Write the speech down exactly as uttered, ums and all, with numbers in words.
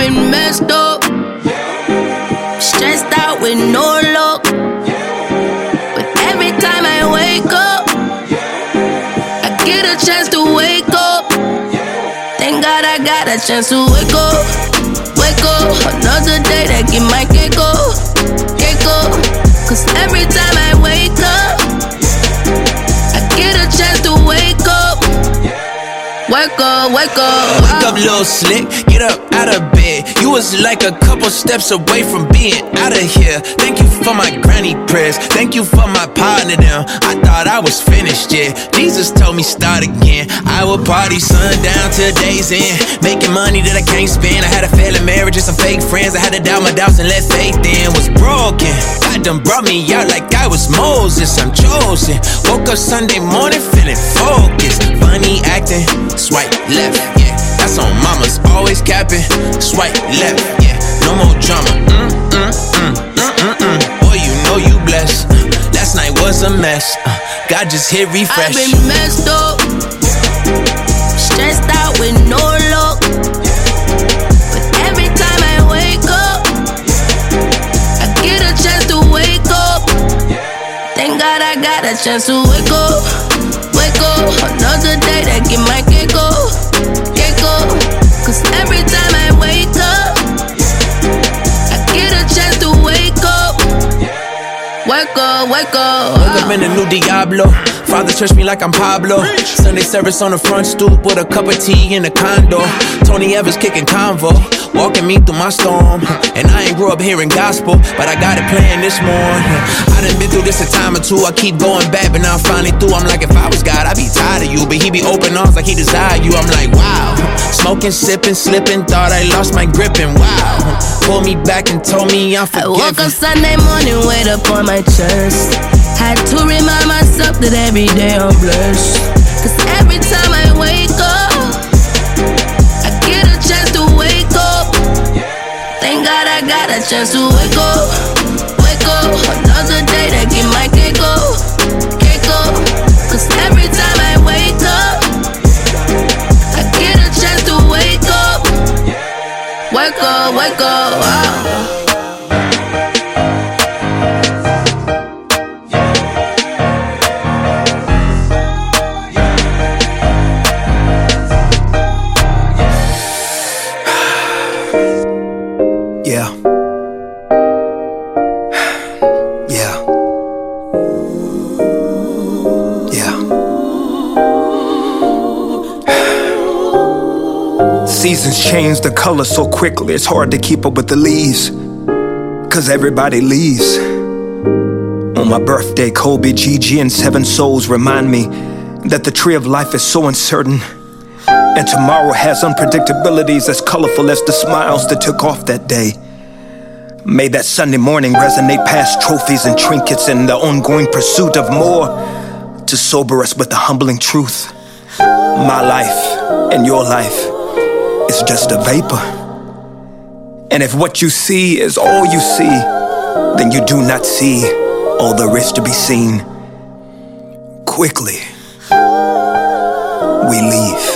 been messed up, stressed out with no luck. But every time I wake up, I get a chance to wake up. Thank God I got a chance to wake up, wake up. Another day that get my cake up, cake up. Cause every time I wake up, I get a chance to wake up. Wake up, wake up. Wake up, little slick, get up out of bed. You was like a couple steps away from being out of here. Thank you for my granny prayers, thank you for my partner down. I thought I was finished, yeah. Jesus told me start again. I would party sundown till day's end, making money that I can't spend. I had a failing marriage and some fake friends. I had to doubt my doubts and let faith in. Was broken, God done brought me out like I was Moses. I'm chosen. Woke up Sunday morning feeling focused. Funny acting, swipe left, yeah. That's on mamas, always capping. Swipe left, yeah. No more drama. Mm, mm, mm, mm, mm, mm. Boy, you know you blessed. Uh, last night was a mess. Uh, God just hit refresh. I've been messed up, stressed out with no luck. But every time I wake up, I get a chance to wake up. Thank God I got a chance to wake up, wake up. Another day that get my cake up, cake up. Cause every time I wake up, I get a chance to wake up. Wake up, wake up. Wake up in the new Diablo. Father touched me like I'm Pablo. Sunday service on the front stoop with a cup of tea in the condo. Tony Evans kicking convo, walking me through my storm. And I ain't grew up hearing gospel, but I got it playing this morning. I done been through this a time or two. I keep going back, but now I'm finally through. I'm like, if I was God, I'd be tired of you. But he be open arms like he desire you. I'm like, wow. Smoking, sipping, slipping, thought I lost my grip and wow. Pulled me back and told me I'm forgiven. I woke up Sunday morning, wait up on my chest. Had to remind myself that every day I'm blessed. Cause every time I wake up, I get a chance to wake up. Thank God I got a chance to wake up, wake up. Another day that get my cake up, cake up. Cause every time I wake up, I get a chance to wake up. Wake up, wake up, wow. Yeah. Yeah. Yeah. Seasons change the color so quickly, it's hard to keep up with the leaves. Cause everybody leaves. On my birthday, Kobe, Gigi, and Seven Souls remind me that the tree of life is so uncertain. And tomorrow has unpredictabilities as colorful as the smiles that took off that day. May that Sunday morning resonate past trophies and trinkets in the ongoing pursuit of more to sober us with the humbling truth. My life and your life is just a vapor. And if what you see is all you see, then you do not see all there is to be seen. Quickly, we leave.